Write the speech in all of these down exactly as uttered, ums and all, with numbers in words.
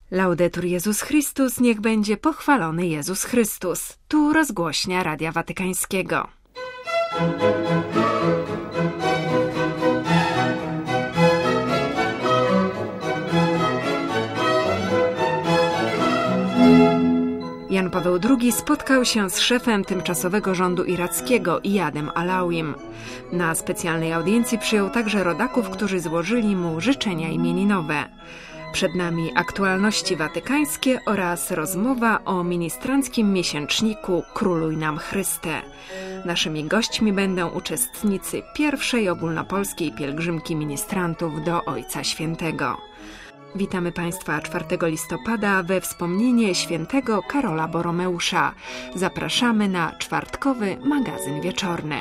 Laudetur Jezus Chrystus, niech będzie pochwalony Jezus Chrystus. Tu rozgłośnia Radia Watykańskiego. Jan Paweł drugi spotkał się z szefem tymczasowego rządu irackiego Iyadem Alawim. Na specjalnej audiencji przyjął także rodaków, którzy złożyli mu życzenia imieninowe. Przed nami aktualności watykańskie oraz rozmowa o ministranckim miesięczniku Króluj nam Chryste. Naszymi gośćmi będą uczestnicy pierwszej ogólnopolskiej pielgrzymki ministrantów do Ojca Świętego. Witamy Państwa czwartego listopada we wspomnienie świętego Karola Boromeusza. Zapraszamy na czwartkowy magazyn wieczorny.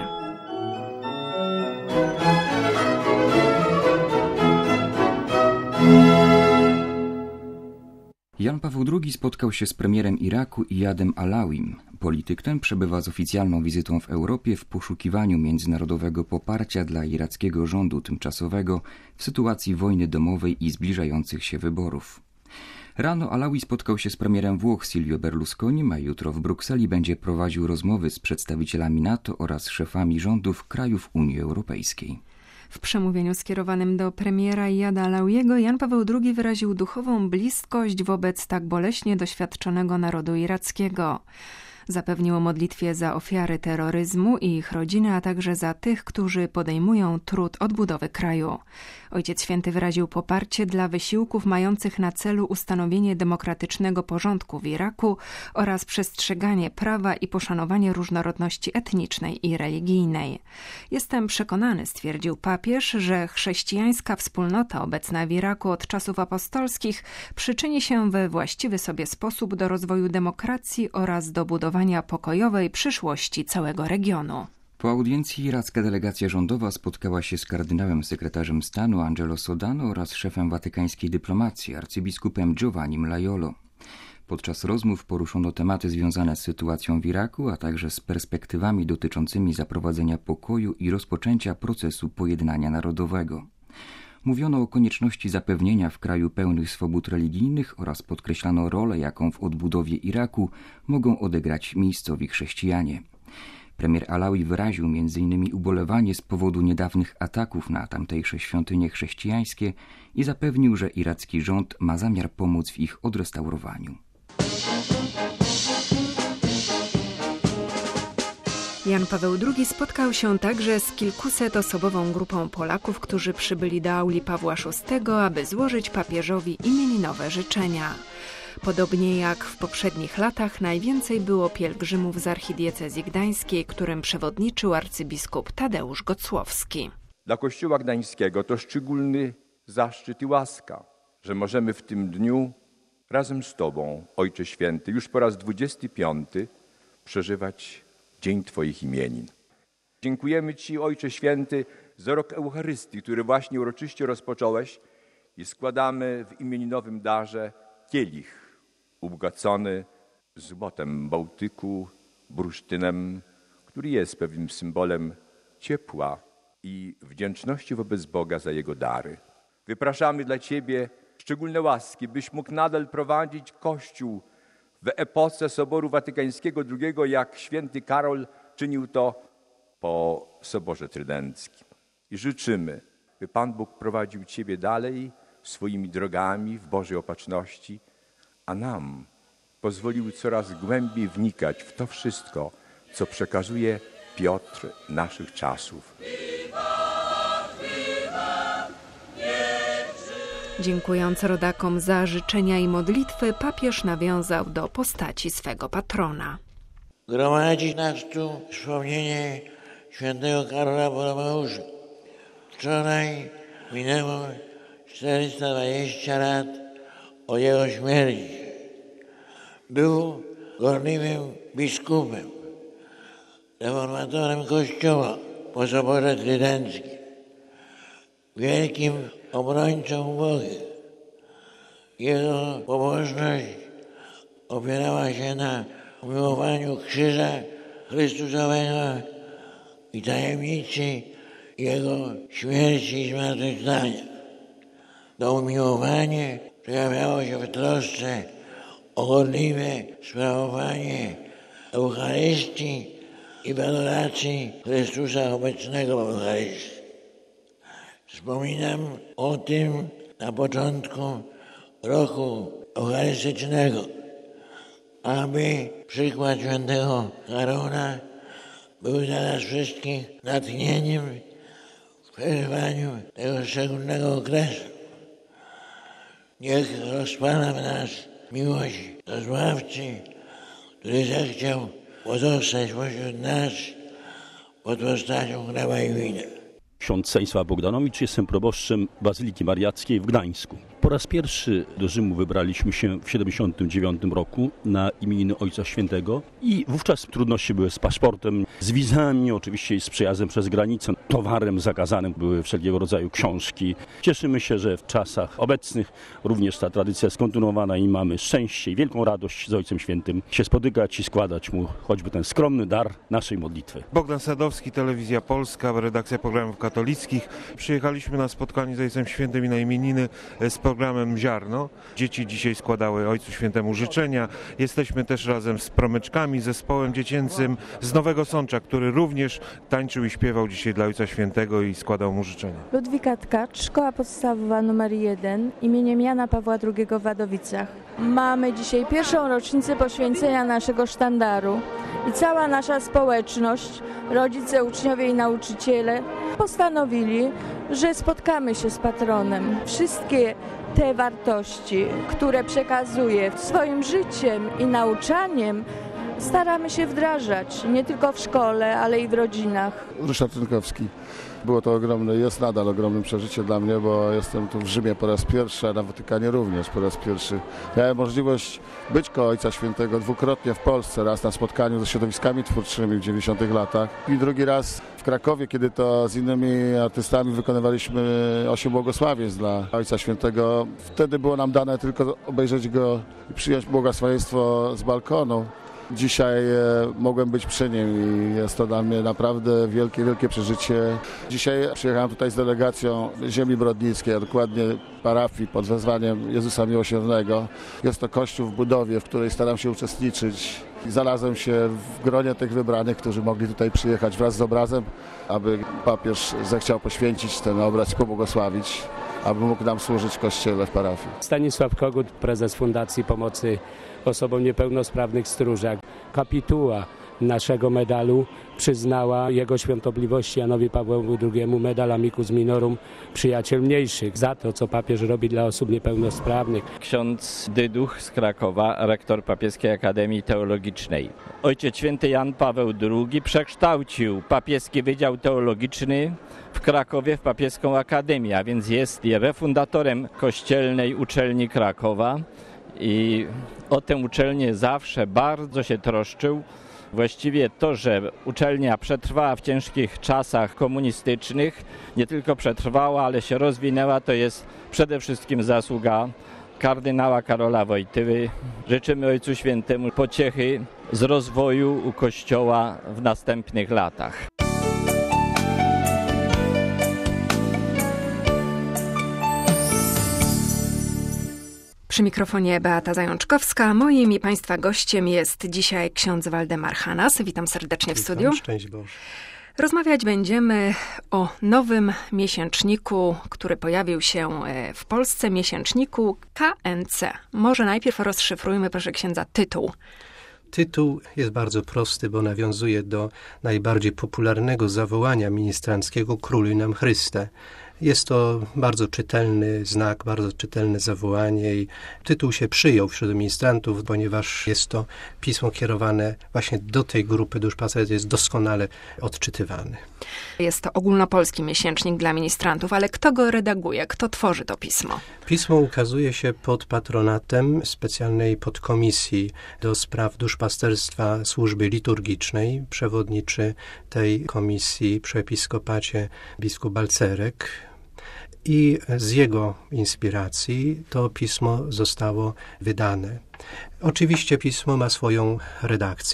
Jan Paweł drugi spotkał się z premierem Iraku Iyadem Alawim. Polityk ten przebywa z oficjalną wizytą w Europie w poszukiwaniu międzynarodowego poparcia dla irackiego rządu tymczasowego w sytuacji wojny domowej i zbliżających się wyborów. Rano Alawi spotkał się z premierem Włoch Silvio Berlusconim, a jutro w Brukseli będzie prowadził rozmowy z przedstawicielami NATO oraz szefami rządów krajów Unii Europejskiej. W przemówieniu skierowanym do premiera Iyada Alawiego Jan Paweł drugi wyraził duchową bliskość wobec tak boleśnie doświadczonego narodu irackiego. Zapewnił o modlitwie za ofiary terroryzmu i ich rodziny, a także za tych, którzy podejmują trud odbudowy kraju. Ojciec Święty wyraził poparcie dla wysiłków mających na celu ustanowienie demokratycznego porządku w Iraku oraz przestrzeganie prawa i poszanowanie różnorodności etnicznej i religijnej. Jestem przekonany, stwierdził papież, że chrześcijańska wspólnota obecna w Iraku od czasów apostolskich przyczyni się we właściwy sobie sposób do rozwoju demokracji oraz do budowania pokojowej przyszłości całego regionu. Po audiencji iracka delegacja rządowa spotkała się z kardynałem sekretarzem stanu Angelo Sodano oraz szefem watykańskiej dyplomacji arcybiskupem Giovannim Laiolo. Podczas rozmów poruszono tematy związane z sytuacją w Iraku, a także z perspektywami dotyczącymi zaprowadzenia pokoju i rozpoczęcia procesu pojednania narodowego. Mówiono o konieczności zapewnienia w kraju pełnych swobód religijnych oraz podkreślano rolę, jaką w odbudowie Iraku mogą odegrać miejscowi chrześcijanie. Premier Alawi wyraził między innymi ubolewanie z powodu niedawnych ataków na tamtejsze świątynie chrześcijańskie i zapewnił, że iracki rząd ma zamiar pomóc w ich odrestaurowaniu. Jan Paweł drugi spotkał się także z kilkusetosobową grupą Polaków, którzy przybyli do auli Pawła szóstego, aby złożyć papieżowi imieninowe życzenia. Podobnie jak w poprzednich latach najwięcej było pielgrzymów z archidiecezji gdańskiej, którym przewodniczył arcybiskup Tadeusz Gocłowski. Dla Kościoła Gdańskiego to szczególny zaszczyt i łaska, że możemy w tym dniu razem z Tobą, Ojcze Święty, już po raz dwudziesty piąty przeżywać Dzień Twoich imienin. Dziękujemy Ci, Ojcze Święty, za rok Eucharystii, który właśnie uroczyście rozpocząłeś i składamy w imieninowym darze kielich ubogacony złotem Bałtyku, bursztynem, który jest pewnym symbolem ciepła i wdzięczności wobec Boga za Jego dary. Wypraszamy dla Ciebie szczególne łaski, byś mógł nadal prowadzić Kościół w epoce Soboru Watykańskiego drugiego, jak święty Karol czynił to po Soborze Trydenckim. I życzymy, by Pan Bóg prowadził Ciebie dalej swoimi drogami w Bożej opatrzności, a nam pozwolił coraz głębiej wnikać w to wszystko, co przekazuje Piotr naszych czasów. Dziękując rodakom za życzenia i modlitwy, papież nawiązał do postaci swego patrona. Gromadzi nas tu wspomnienie świętego Karola Boromeusza. Wczoraj minęło czterysta dwadzieścia lat od jego śmierci. Był gorliwym biskupem, reformatorem Kościoła po Soborze Trydenckim, wielkim obrońcą Boga. Jego pobożność opierała się na umiłowaniu krzyża Chrystusowego i tajemnicy Jego śmierci i zmartwychwstania. To umiłowanie przejawiało się w trosce o gorliwe sprawowanie Eucharystii i w adoracji Chrystusa obecnego w Eucharystii. Wspominam o tym na początku roku eucharystycznego, aby przykład świętego Karola był dla nas wszystkich natchnieniem w przeżywaniu tego szczególnego okresu. Niech rozpala w nas miłość do Zbawcy, który zechciał pozostać pośród nas pod postacią chleba i wina. Ksiądz Stanisław Bogdanowicz, jestem proboszczem Bazyliki Mariackiej w Gdańsku. Po raz pierwszy do Rzymu wybraliśmy się w siedemdziesiątym dziewiątym roku na imieniny Ojca Świętego i wówczas trudności były z paszportem, z wizami, oczywiście i z przejazdem przez granicę. Towarem zakazanym były wszelkiego rodzaju książki. Cieszymy się, że w czasach obecnych również ta tradycja jest kontynuowana i mamy szczęście i wielką radość z Ojcem Świętym się spotykać i składać Mu choćby ten skromny dar naszej modlitwy. Bogdan Sadowski, Telewizja Polska, redakcja programów katolickich. Przyjechaliśmy na spotkanie z Ojcem Świętym i na imieniny z programem Ziarno. Dzieci dzisiaj składały Ojcu Świętemu życzenia. Jesteśmy też razem z promyczkami, zespołem dziecięcym z Nowego Sącza, który również tańczył i śpiewał dzisiaj dla Ojca Świętego i składał mu życzenia. Ludwika Tkacz, Szkoła Podstawowa numer jeden imieniem Jana Pawła drugiego w Wadowicach. Mamy dzisiaj pierwszą rocznicę poświęcenia naszego sztandaru i cała nasza społeczność, rodzice, uczniowie i nauczyciele postanowili, że spotkamy się z patronem. Wszystkie te wartości, które przekazuje swoim życiem i nauczaniem, staramy się wdrażać nie tylko w szkole, ale i w rodzinach. Ryszard Rynkowski. Było to ogromne, jest nadal ogromnym przeżyciem dla mnie, bo jestem tu w Rzymie po raz pierwszy, a na Watykanie również po raz pierwszy. Miałem możliwość być koło Ojca Świętego dwukrotnie w Polsce, raz na spotkaniu ze środowiskami twórczymi w dziewięćdziesiątych latach i drugi raz w Krakowie, kiedy to z innymi artystami wykonywaliśmy osiem błogosławieństw dla Ojca Świętego. Wtedy było nam dane tylko obejrzeć go i przyjąć błogosławieństwo z balkonu. Dzisiaj mogłem być przy nim i jest to dla mnie naprawdę wielkie, wielkie przeżycie. Dzisiaj przyjechałem tutaj z delegacją ziemi brodnickiej, a dokładnie parafii pod wezwaniem Jezusa Miłosiernego. Jest to kościół w budowie, w której staram się uczestniczyć. Znalazłem się w gronie tych wybranych, którzy mogli tutaj przyjechać wraz z obrazem, aby papież zechciał poświęcić ten obraz i pobłogosławić, aby mógł nam służyć w kościele w parafii. Stanisław Kogut, prezes Fundacji Pomocy Osobom Niepełnosprawnych Stróżak. Kapituła naszego medalu przyznała Jego Świątobliwości Janowi Pawłowi drugiemu medal Amicus Minorum Przyjaciel Mniejszych za to, co papież robi dla osób niepełnosprawnych. Ksiądz Dyduch z Krakowa, rektor Papieskiej Akademii Teologicznej. Ojciec Święty Jan Paweł drugi przekształcił papieski Wydział Teologiczny w Krakowie w Papieską Akademię, a więc jest refundatorem Kościelnej Uczelni Krakowa i o tę uczelnię zawsze bardzo się troszczył. Właściwie to, że uczelnia przetrwała w ciężkich czasach komunistycznych, nie tylko przetrwała, ale się rozwinęła, to jest przede wszystkim zasługa kardynała Karola Wojtyły. Życzymy Ojcu Świętemu pociechy z rozwoju u Kościoła w następnych latach. Przy mikrofonie Beata Zajączkowska. Moim i Państwa gościem jest dzisiaj ksiądz Waldemar Hanas. Witam serdecznie w Witam, studiu. Szczęść Boże. Rozmawiać będziemy o nowym miesięczniku, który pojawił się w Polsce, miesięczniku K N C. Może najpierw rozszyfrujmy, proszę księdza, tytuł. Tytuł jest bardzo prosty, bo nawiązuje do najbardziej popularnego zawołania ministranckiego Króluj nam Chryste. Jest to bardzo czytelny znak, bardzo czytelne zawołanie i tytuł się przyjął wśród ministrantów, ponieważ jest to pismo kierowane właśnie do tej grupy duszpasterskiej, jest doskonale odczytywany. Jest to ogólnopolski miesięcznik dla ministrantów, ale kto go redaguje? Kto tworzy to pismo? Pismo ukazuje się pod patronatem specjalnej podkomisji do spraw duszpasterstwa służby liturgicznej. Przewodniczy tej komisji przy episkopacie biskup Balcerek. I z jego inspiracji to pismo zostało wydane. Oczywiście pismo ma swoją redakcję.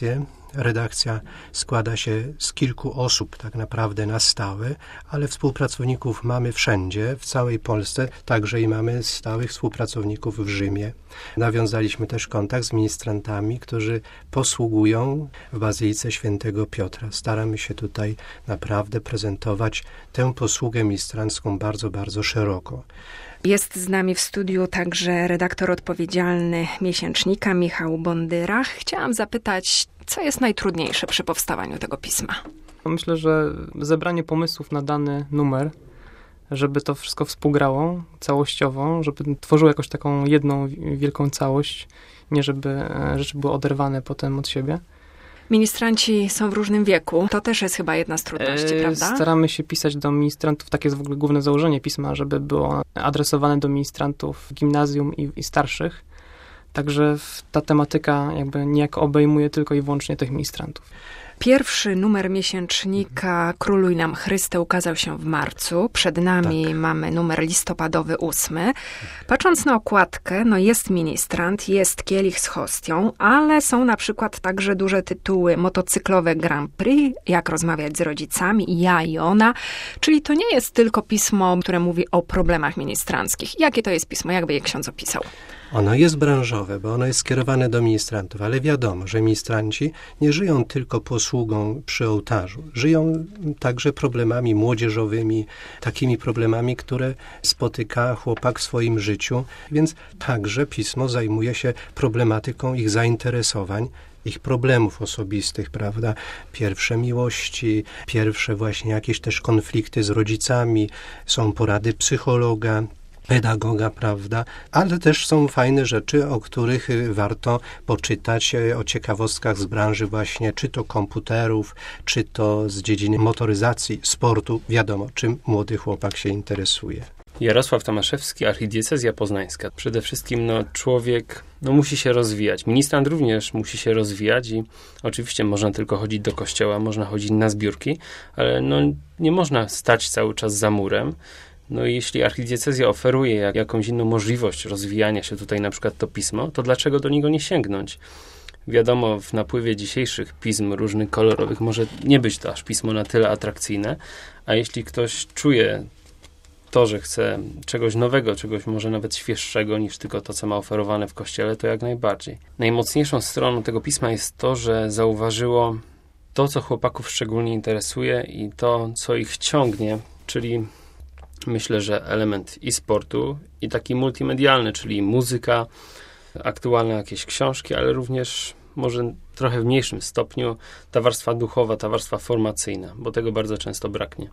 redakcja składa się z kilku osób tak naprawdę na stałe, ale współpracowników mamy wszędzie, w całej Polsce, także i mamy stałych współpracowników w Rzymie. Nawiązaliśmy też kontakt z ministrantami, którzy posługują w Bazylice Świętego Piotra. Staramy się tutaj naprawdę prezentować tę posługę ministrancką bardzo, bardzo szeroko. Jest z nami w studiu także redaktor odpowiedzialny miesięcznika Michał Bondyrach. Chciałam zapytać, co jest najtrudniejsze przy powstawaniu tego pisma? Myślę, że zebranie pomysłów na dany numer, żeby to wszystko współgrało całościowo, żeby tworzyło jakąś taką jedną wielką całość, nie żeby rzeczy były oderwane potem od siebie. Ministranci są w różnym wieku. To też jest chyba jedna z trudności, e, prawda? Staramy się pisać do ministrantów, takie jest w ogóle główne założenie pisma, żeby było adresowane do ministrantów gimnazjum i, i starszych. Także ta tematyka jakby niejako obejmuje tylko i wyłącznie tych ministrantów. Pierwszy numer miesięcznika Króluj nam Chryste ukazał się w marcu. Przed nami tak. mamy numer listopadowy ósmy. Patrząc na okładkę, no jest ministrant, jest kielich z hostią, ale są na przykład także duże tytuły motocyklowe Grand Prix, jak rozmawiać z rodzicami, ja i ona. Czyli to nie jest tylko pismo, które mówi o problemach ministranckich. Jakie to jest pismo? Jak by je ksiądz opisał? Ono jest branżowe, bo ono jest skierowane do ministrantów, ale wiadomo, że ministranci nie żyją tylko posługą przy ołtarzu. Żyją także problemami młodzieżowymi, takimi problemami, które spotyka chłopak w swoim życiu, więc także pismo zajmuje się problematyką ich zainteresowań, ich problemów osobistych, prawda? Pierwsze miłości, pierwsze właśnie jakieś też konflikty z rodzicami, są porady psychologa, pedagoga, prawda? Ale też są fajne rzeczy, o których warto poczytać, o ciekawostkach z branży właśnie, czy to komputerów, czy to z dziedziny motoryzacji, sportu. Wiadomo, czym młody chłopak się interesuje. Jarosław Tomaszewski, Archidiecezja Poznańska. Przede wszystkim no, człowiek no, musi się rozwijać. Ministrant również musi się rozwijać i oczywiście można tylko chodzić do kościoła, można chodzić na zbiórki, ale no, nie można stać cały czas za murem. No i jeśli archidiecezja oferuje jak, jakąś inną możliwość rozwijania się tutaj, na przykład to pismo, to dlaczego do niego nie sięgnąć? Wiadomo, w napływie dzisiejszych pism różnych kolorowych może nie być to aż pismo na tyle atrakcyjne, a jeśli ktoś czuje to, że chce czegoś nowego, czegoś może nawet świeższego niż tylko to, co ma oferowane w kościele, to jak najbardziej. Najmocniejszą stroną tego pisma jest to, że zauważyło to, co chłopaków szczególnie interesuje i to, co ich ciągnie, czyli myślę, że element i sportu, i taki multimedialny, czyli muzyka, aktualne jakieś książki, ale również może trochę w mniejszym stopniu ta warstwa duchowa, ta warstwa formacyjna, bo tego bardzo często braknie.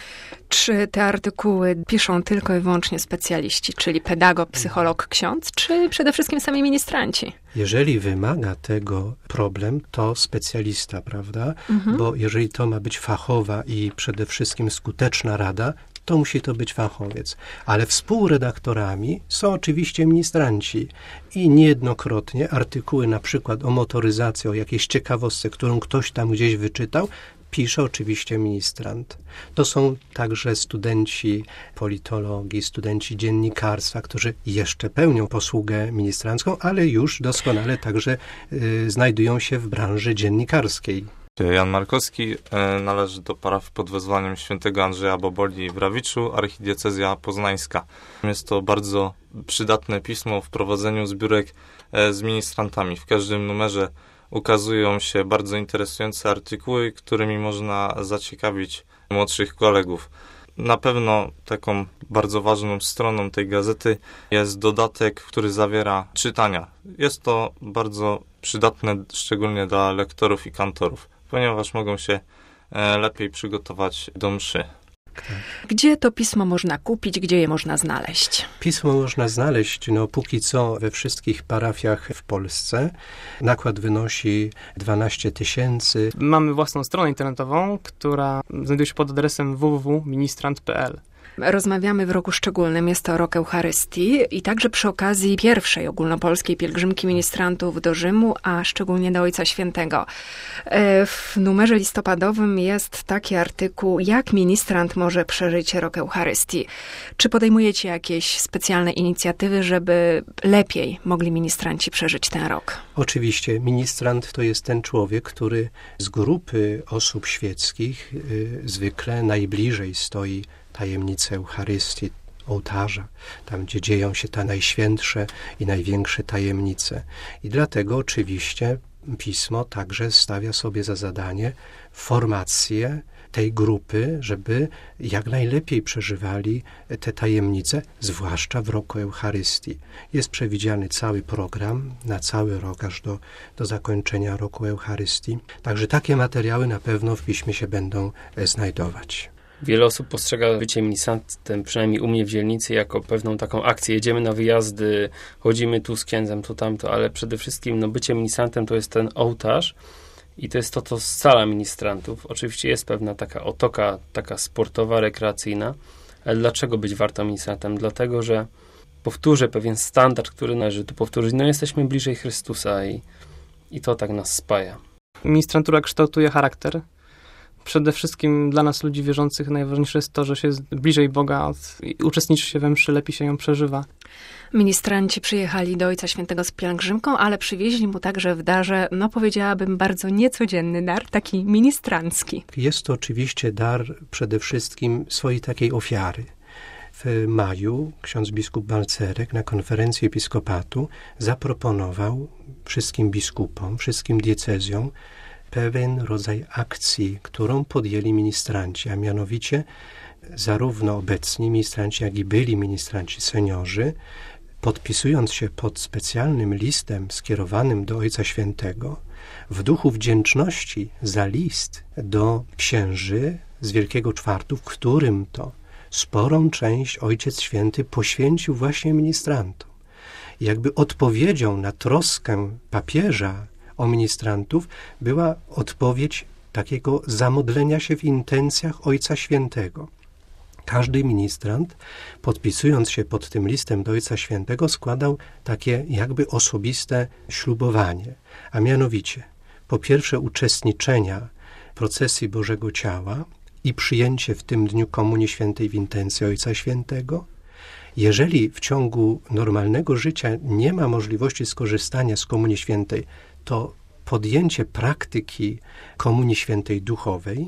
Czy te artykuły piszą tylko i wyłącznie specjaliści, czyli pedagog, psycholog, ksiądz, czy przede wszystkim sami ministranci? Jeżeli wymaga tego problem, to specjalista, prawda? Mhm. Bo jeżeli to ma być fachowa i przede wszystkim skuteczna rada, to musi to być fachowiec. Ale współredaktorami są oczywiście ministranci i niejednokrotnie artykuły na przykład o motoryzacji, o jakiejś ciekawostce, którą ktoś tam gdzieś wyczytał, pisze oczywiście ministrant. To są także studenci politologii, studenci dziennikarstwa, którzy jeszcze pełnią posługę ministrancką, ale już doskonale także y, znajdują się w branży dziennikarskiej. Jan Markowski, należy do parafii pod wezwaniem świętego Andrzeja Boboli w Rawiczu, Archidiecezja Poznańska. Jest to bardzo przydatne pismo w prowadzeniu zbiórek z ministrantami. W każdym numerze ukazują się bardzo interesujące artykuły, którymi można zaciekawić młodszych kolegów. Na pewno taką bardzo ważną stroną tej gazety jest dodatek, który zawiera czytania. Jest to bardzo przydatne szczególnie dla lektorów i kantorów, ponieważ mogą się lepiej przygotować do mszy. Gdzie to pismo można kupić, gdzie je można znaleźć? Pismo można znaleźć, no póki co, we wszystkich parafiach w Polsce. Nakład wynosi dwanaście tysięcy. Mamy własną stronę internetową, która znajduje się pod adresem w w w kropka ministrant kropka p l. Rozmawiamy w roku szczególnym, jest to rok Eucharystii i także przy okazji pierwszej ogólnopolskiej pielgrzymki ministrantów do Rzymu, a szczególnie do Ojca Świętego. W numerze listopadowym jest taki artykuł, jak ministrant może przeżyć rok Eucharystii. Czy podejmujecie jakieś specjalne inicjatywy, żeby lepiej mogli ministranci przeżyć ten rok? Oczywiście, ministrant to jest ten człowiek, który z grupy osób świeckich y, zwykle najbliżej stoi tajemnicy Eucharystii, ołtarza, tam gdzie dzieją się te najświętsze i największe tajemnice. I dlatego oczywiście Pismo także stawia sobie za zadanie formację tej grupy, żeby jak najlepiej przeżywali te tajemnice, zwłaszcza w roku Eucharystii. Jest przewidziany cały program na cały rok, aż do, do zakończenia roku Eucharystii. Także takie materiały na pewno w Piśmie się będą znajdować. Wiele osób postrzega bycie ministrantem, przynajmniej u mnie w dzielnicy, jako pewną taką akcję. Jedziemy na wyjazdy, chodzimy tu z księdzem, tu tamto, ale przede wszystkim no, bycie ministrantem to jest ten ołtarz i to jest to, co scala ministrantów. Oczywiście jest pewna taka otoka, taka sportowa, rekreacyjna, ale dlaczego być warto ministrantem? Dlatego, że powtórzę pewien standard, który należy tu powtórzyć. No jesteśmy bliżej Chrystusa i, i to tak nas spaja. Ministrantura kształtuje charakter. Przede wszystkim dla nas, ludzi wierzących, najważniejsze jest to, że się jest bliżej Boga i uczestniczy się we mszy, lepiej się ją przeżywa. Ministranci przyjechali do Ojca Świętego z pielgrzymką, ale przywieźli mu także w darze, no powiedziałabym, bardzo niecodzienny dar, taki ministrancki. Jest to oczywiście dar przede wszystkim swojej takiej ofiary. W maju ksiądz biskup Balcerek na konferencji episkopatu zaproponował wszystkim biskupom, wszystkim diecezjom pewien rodzaj akcji, którą podjęli ministranci, a mianowicie zarówno obecni ministranci, jak i byli ministranci seniorzy, podpisując się pod specjalnym listem skierowanym do Ojca Świętego, w duchu wdzięczności za list do księży z Wielkiego Czwartu, w którym to sporą część Ojciec Święty poświęcił właśnie ministrantom. I jakby odpowiedzią na troskę papieża o ministrantów była odpowiedź takiego zamodlenia się w intencjach Ojca Świętego. Każdy ministrant, podpisując się pod tym listem do Ojca Świętego, składał takie jakby osobiste ślubowanie, a mianowicie po pierwsze uczestniczenia procesji Bożego Ciała i przyjęcie w tym dniu Komunii Świętej w intencji Ojca Świętego. Jeżeli w ciągu normalnego życia nie ma możliwości skorzystania z Komunii Świętej, to podjęcie praktyki Komunii Świętej duchowej.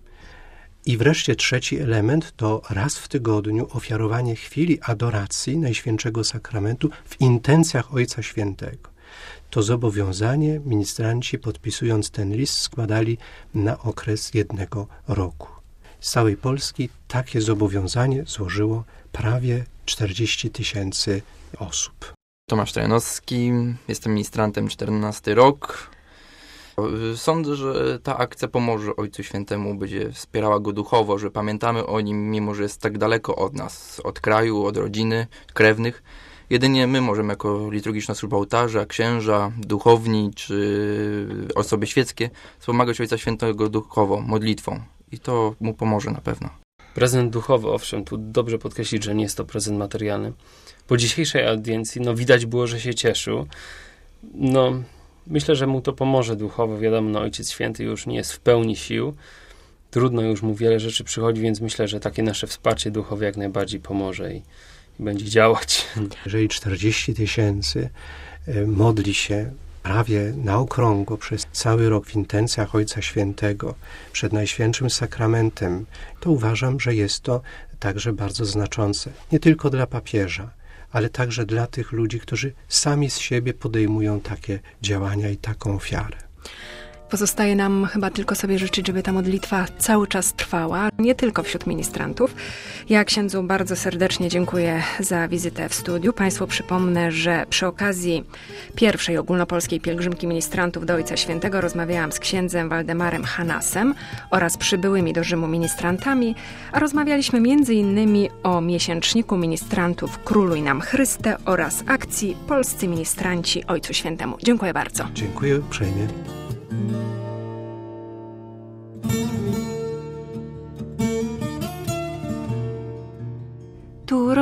I wreszcie trzeci element to raz w tygodniu ofiarowanie chwili adoracji Najświętszego Sakramentu w intencjach Ojca Świętego. To zobowiązanie ministranci, podpisując ten list, składali na okres jednego roku. Z całej Polski takie zobowiązanie złożyło prawie czterdzieści tysięcy osób. Tomasz Trojanowski, jestem ministrantem czternasty rok. Sądzę, że ta akcja pomoże Ojcu Świętemu, będzie wspierała go duchowo, że pamiętamy o nim, mimo że jest tak daleko od nas, od kraju, od rodziny, krewnych. Jedynie my możemy jako liturgiczna służba ołtarza, księża, duchowni czy osoby świeckie wspomagać Ojca Świętego duchowo, modlitwą. I to mu pomoże na pewno. Prezent duchowy, owszem, tu dobrze podkreślić, że nie jest to prezent materialny. Po dzisiejszej audiencji, no widać było, że się cieszył. No, myślę, że mu to pomoże duchowo. Wiadomo, no, Ojciec Święty już nie jest w pełni sił. Trudno już mu wiele rzeczy przychodzi, więc myślę, że takie nasze wsparcie duchowe jak najbardziej pomoże i, i będzie działać. Jeżeli czterdzieści tysięcy modli się prawie na okrągło przez cały rok w intencjach Ojca Świętego przed Najświętszym Sakramentem, to uważam, że jest to także bardzo znaczące. Nie tylko dla papieża, ale także dla tych ludzi, którzy sami z siebie podejmują takie działania i taką ofiarę. Pozostaje nam chyba tylko sobie życzyć, żeby ta modlitwa cały czas trwała, nie tylko wśród ministrantów. Ja księdzu bardzo serdecznie dziękuję za wizytę w studiu. Państwu przypomnę, że przy okazji pierwszej ogólnopolskiej pielgrzymki ministrantów do Ojca Świętego rozmawiałam z księdzem Waldemarem Hanasem oraz przybyłymi do Rzymu ministrantami, a rozmawialiśmy między innymi o miesięczniku ministrantów Króluj nam Chryste oraz akcji Polscy Ministranci Ojcu Świętemu. Dziękuję bardzo. Dziękuję uprzejmie.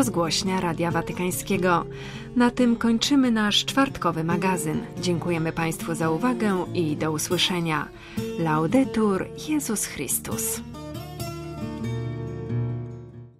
rozgłośnia Radia Watykańskiego. Na tym kończymy nasz czwartkowy magazyn. Dziękujemy Państwu za uwagę i do usłyszenia. Laudetur Jezus Chrystus.